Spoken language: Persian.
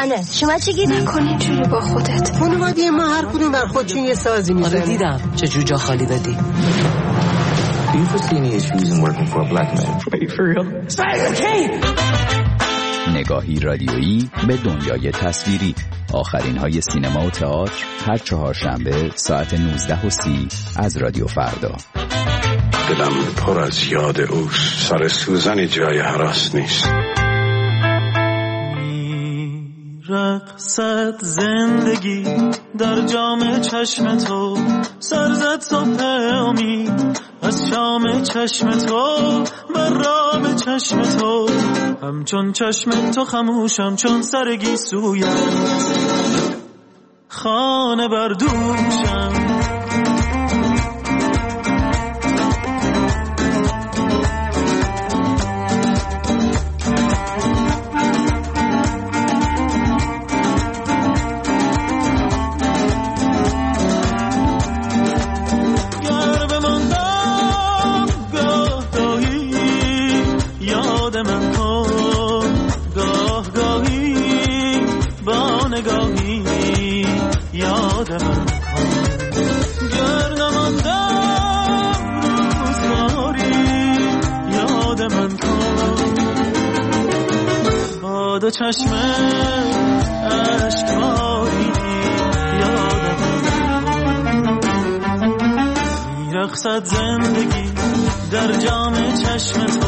روشنه. شما چی گیر نکن اینجوری با خودت. خانواده ما هر کدوم بر خودشون یه سازی میزنه. آره دیدم چه جور جا خالی دادی. Do you foresee any issues in working for a black man? Are you for real? نگاهی رادیویی به دنیای تصویری. آخرین های سینما و تئاتر هر چهارشنبه ساعت 19:30 از رادیو فردا. دلم پر از یاد اوست. سر سوزن جای هراس نیست. رقصد زندگی در جام چشم تو، سرزد صبح امید از شام چشم تو، بر رام چشم تو، همچون چشم تو خموشم چون سرگی سویم، خانه بردوشم. دو چشم اشکباری یادم میرقصد زندگی در جام چشم